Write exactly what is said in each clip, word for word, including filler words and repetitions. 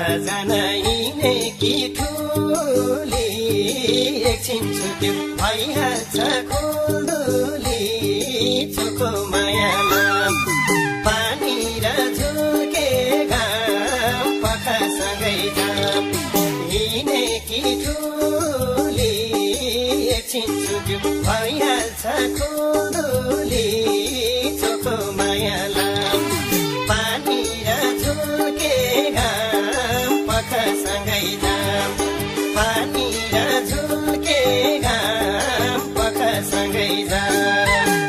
जान हिँडेकी ठुली एकछिन छुट्यो भइहाल्छ खुल्दुली चोखो मायामा पानी र झुल्के घाम पखासँगै जाम हिँडेकी ठुली एकछिन छुट्यो भइहाल्छ खुल्दुली चोखो मायामा पानी र झुल्के घाम पखासँगै जाम पानी र झुल्के घाम पखासँगै जाम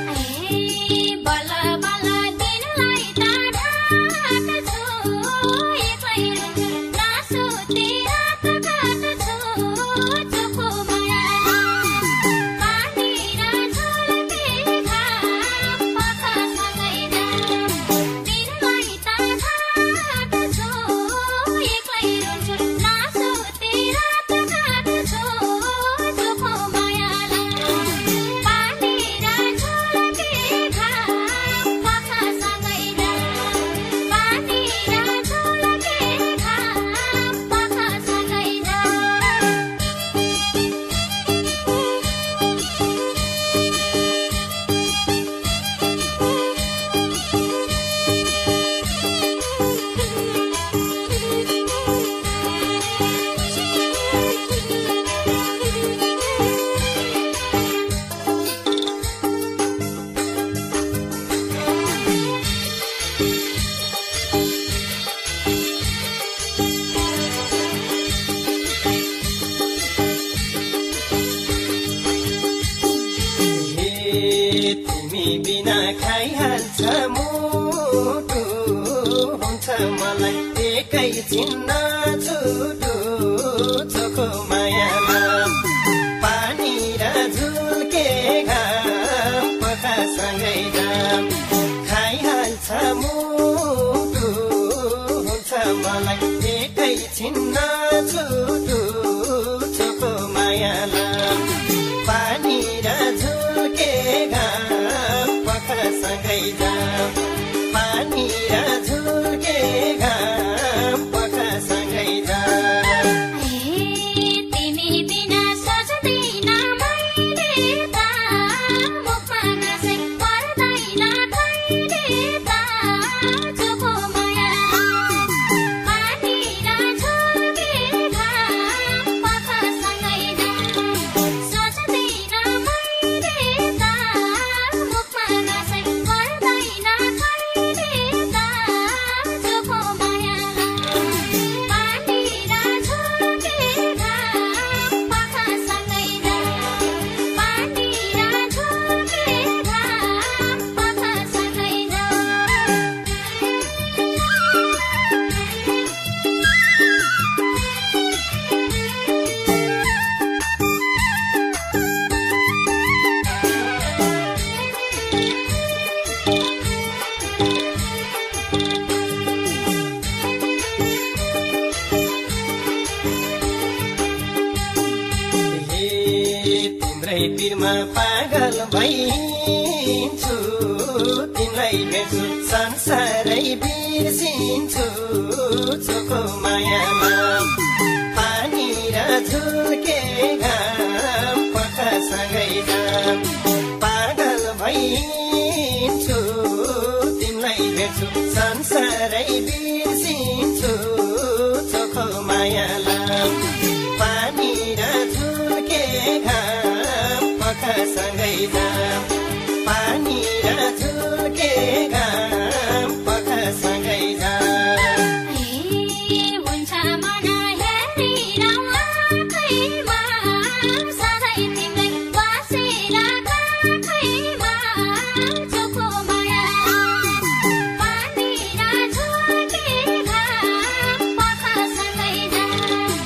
तिमी बिना खाइहाल्छ मुटु हुन्छ मलाई एकैछिन छुटु चोखो मायामा पानी र झुल्के घाम पखासँगै जाम खाइहाल्छ मुटु हुन्छ मलाई एकैछिन छुटु चोखो मायामा पानी र झुल्के घाम पखासँगै जाम पानी र झुल्के घाम पखासँगै जाम तिमी बिना सज्दैन मैले त मुखमा गाँसै पर्दैन कहिले त चोखो माया पानी र झुल्के घाम पखासँगै जाम सज्दैन मैले त मुखमा गाँसै पर्दैन कहिले त चोखो माया पानी र झुल्के घाम पखासँगै जाम पानी र झुल्के घाम पखासँगै तिम्रै पिरमा पागल भइन्छु तिमीलाई भेट्छु संसारै बिर्सिन्छु चोखो मायामा पानी र झुल्के घाम पखासँगै जाम पागल भइन्छु तिमीलाई भेट्छु संसारै बिर्सिन्छु चोखो मायामा पानी र झुल्के घाम पखासँगै जाम पानी र झुल्के घाम पखासँगै जाम हुन्छ मन हेरिरहँ आँखैमा सधैँ तिमीलाई बसेर काखैमा चोखो माया पानी र झुल्के घाम पखासँगै जाम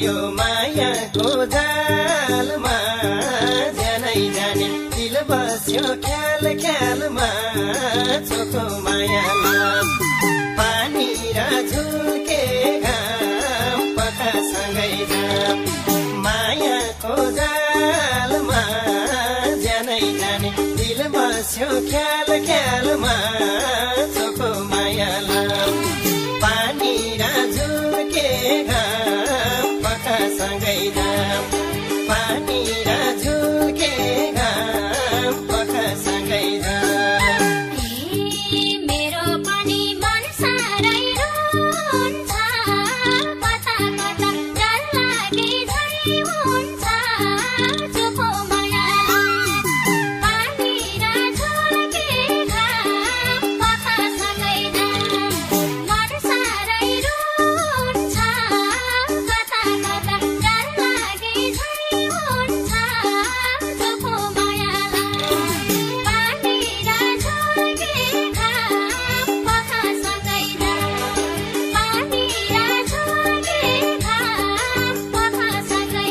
यो मायाको जालमा ज्यानै जाने दिल बस्यो ख्याल ख्यालमा चोखो मायामा पानी र झुल्के घाम पखासँगै जाम मायाको जालमा ज्यानै जाने दिल बस्यो ख्याल ख्यालमा चोखो मायाला पानी र झुल्के घाम पखासँगै जाम पानी र झुल्के घाम पखासँगै जाम मेरो पनि मन साह्रै रुन्छ कता कता डर लागे झै हुन्छ चोखो माया पानी र झुल्के घाम पखासँगै जाम मन साह्रै रुन्छ कता कता डर लागे झै हुन्छ चोखो माया पानी र झुल्के घाम पखासँगै जाम पानी र झुल्के घाम पखासँगै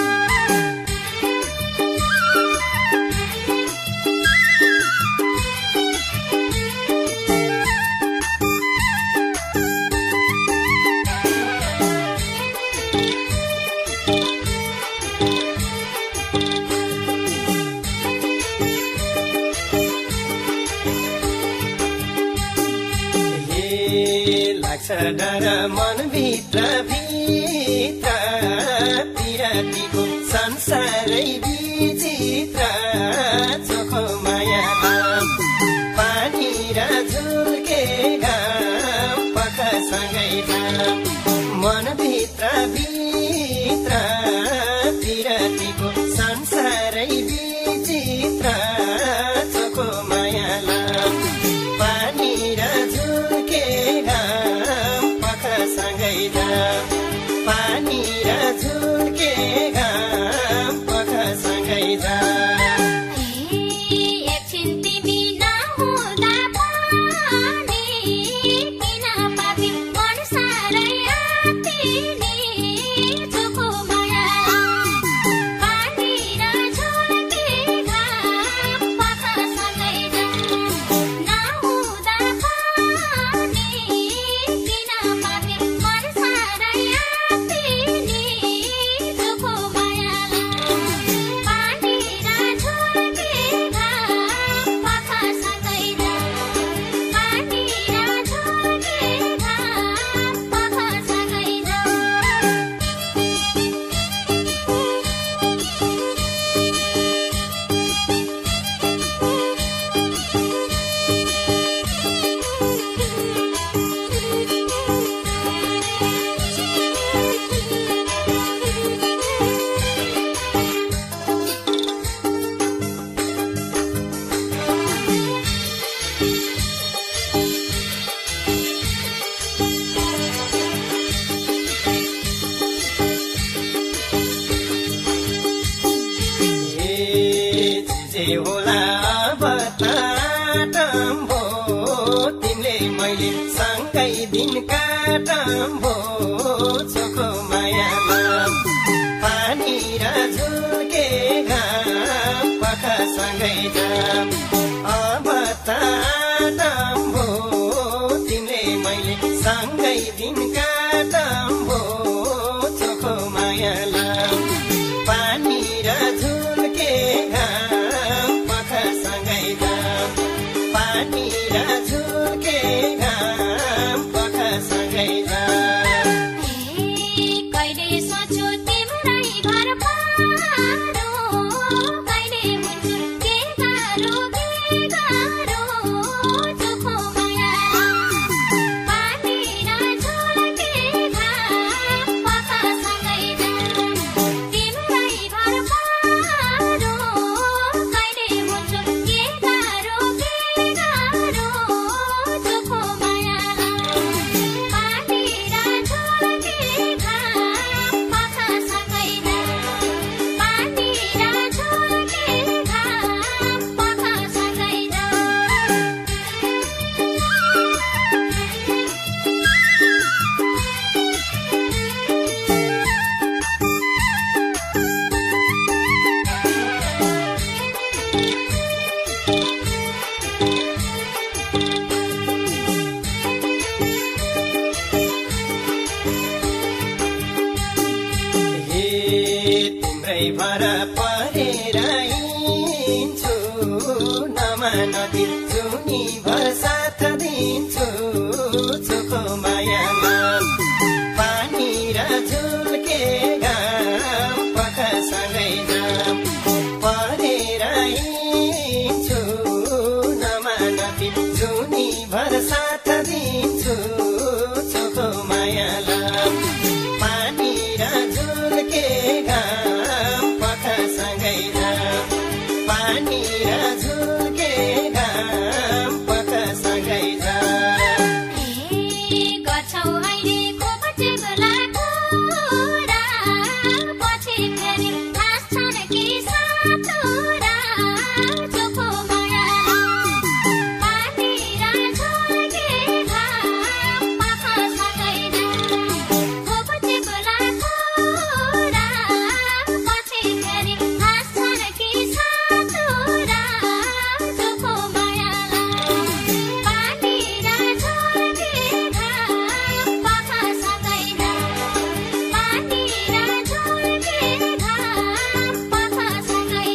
हे लाग्छ डर मनभित्र भित्र पिरातीको संसारै विचित्र चोखो मायामा पानी र झुल्के घाम पखासँगै जाम मनभित्र भित्र पिरातीको संसारै विचित्र चोखो मायाला पानी र झुल्के घाम पखासँगै जाम पानी र झुल्के घाम पखासँगै जाम एकछिन तिमी नहुँदा पनि किन पापी मन साह्रै आत्तिनी चोखो माया पानी र झुल्के घाम पखासँगै जाम नहुँदा पनि किन पापी मन साह्रै आत्तिनी चोखो माया पानी र झुल्के घाम पखासँगै जाम पानी र झुल्के घाम पखासँगै जे होला अब ताटम्भो तिमीले मैले सँगै दिन काटम्भो चोखो मायामा पानी र झुल्के घाम पखासँगै जाम अब ताटम्भो तिमीले मैले सँगै दिन काटम्भो चोखो मायाला पानी र झुल्के घाम पखासँगै जाम पानी र झुल्के घाम पखासँगै जाम कहिले सोच्यो तिम्रै घर पारो कहिले हुन्छु के गाह्रो के गाह्रो चोखो माया पानी र झुल्के घाम भर परेर हिँड्छु नमानदी जुनी भर साथ दिन्छु चोखो मायामा पानी र झुल्के घाम पखसँगै जाम परेर हिँड्छु नमानदी जुनी भर साथ दिन्छु चोखो मायालाई पानी र झुल्के घाम पखसँगै जाम पानी र झुल्के घाम पखसँगै जाम गर्छौ अहिले खोपटे बेलाको रा पछि फेरि हाँस्छन् कि सातुरा चोखो माया पानी र झुल्के घाम पखसँगै जाम खोपटे बेलाको रा पछि फेरि हाँस्छन् कि सातुरा चोखो मायालाई पानी र झुल्के घाम पखसँगै जाम पानी र झुल्के घाम पखसँगै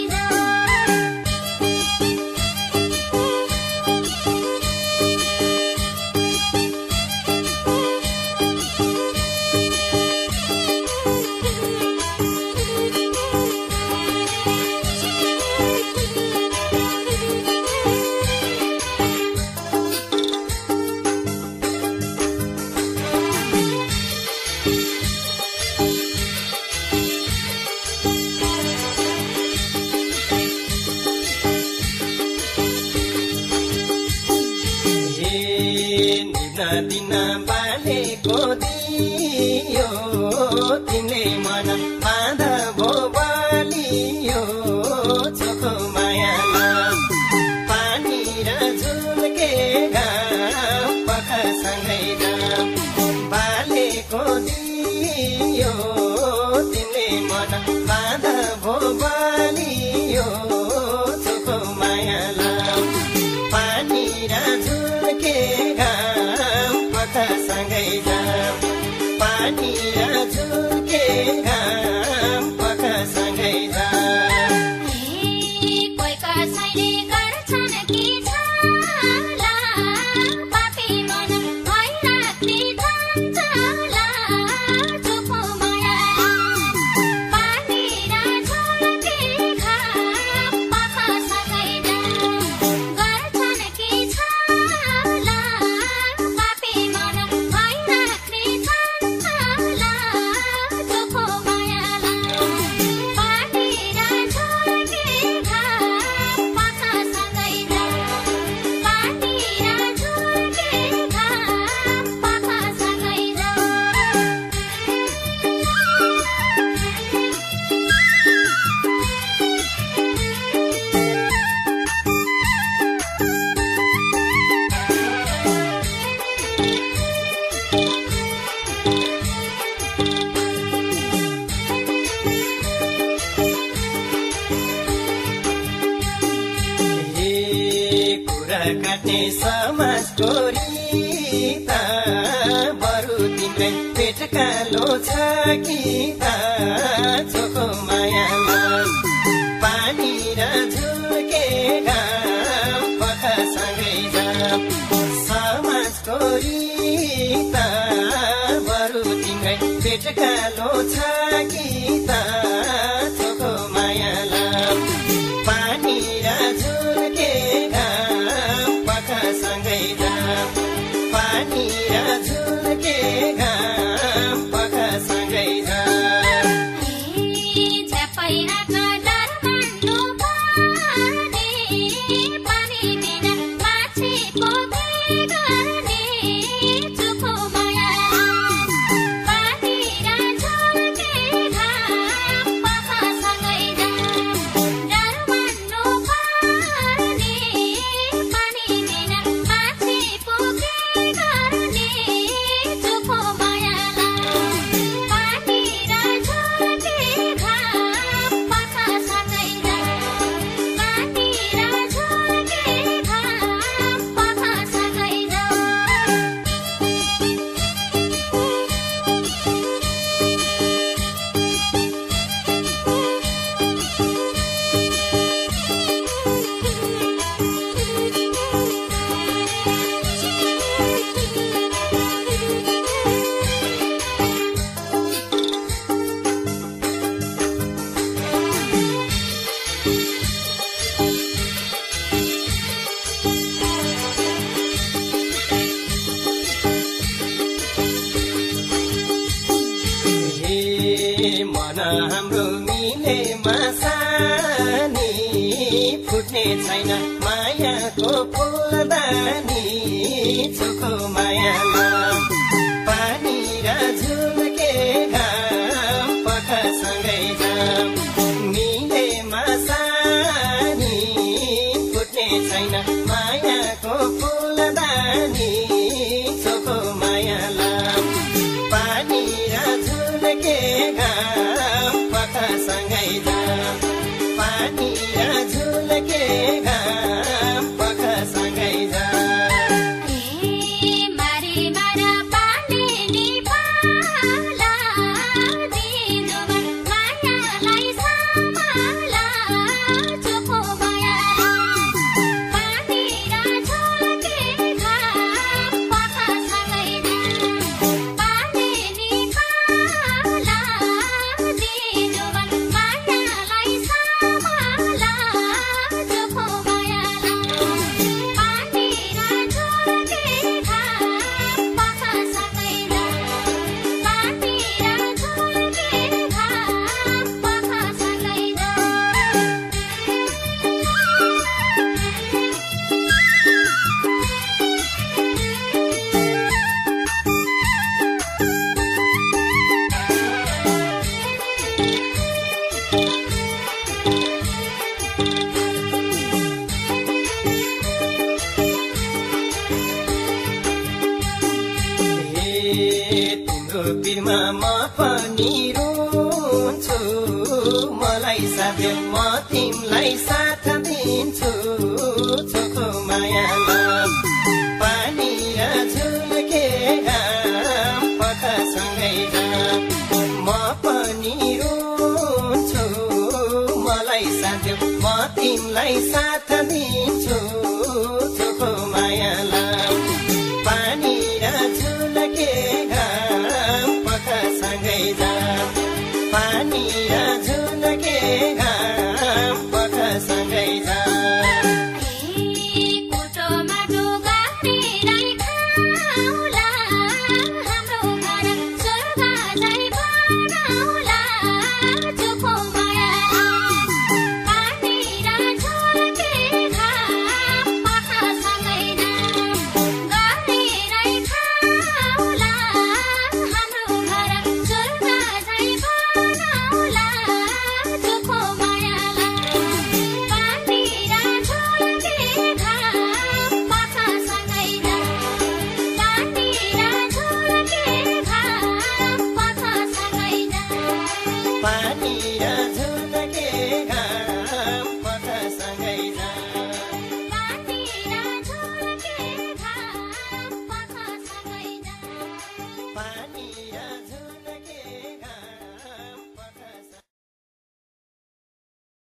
दिन बालेको दियो तिमीले मन बाँधा भो बलियो चोखो मायामा पानी र झुल्के घाम पखसँगै जाम बालेको दियो तिमीले मन बाँधा भो बलियो चोखो मायालाई पानी र झुल्के घाम पखसँगै जाम पानी र झुल्के घाम पखसँगै जाम कोही कसैले गर्छन् कि छाला पापी मन भइराख्ने चञ्चला चोखो माया पानी र झुल्के घाम पखसँगै जाम गर्छन् कि छाला पापी मन भइराख्ने चञ्चला चोखो मायालाई पानी र झुल्के घाम पखसँगै जाम पानी र झुल्के घाम पखसँगै हे कुरा काट्ने समाजको रीता बरु तिम्रै पेट कालो छ कि त चोखो मायामा पानी र झुल्के घाम पखसँगै जाम समाजको रीता बरु तिम्रै पेट कालो छ कि त चोखो मायालाई पानी र झुल्के घाम पखसँगै जाम पानी र झुल्के घाम पखसँगै जाम झ्यापै राख डर मान्नु पर्ने पानी बिना माछीको के गर्ने चोखो माया पानी र झुल्के घाम मन हाम्रो मिलेमा सानी फुट्ने छैन मायाको फुलदानी चोखो मायामा पानी र झुल्के घाम पखसँगै जाम मिलेमा सानी फुट्ने छैन मायाको फुलदानी चोखो मायाला पानी र झुल्के घाम पखसँगै जाम पानी र झुल्के घाम पखसँगै जाम पिरमा म पनि रुन्छु मलाई साथ म तिमीलाई साथ दिन्छु चोखो मायाला पानी र झुल्के घाम पखसँगै जाम म पनि रुन्छु मलाई साथ म तिमीलाई साथ दिन्छु चोखो मायाला पानी र झुल्के सँगै जाम पानी र झुल्के घाम पखसँगै जाम पानी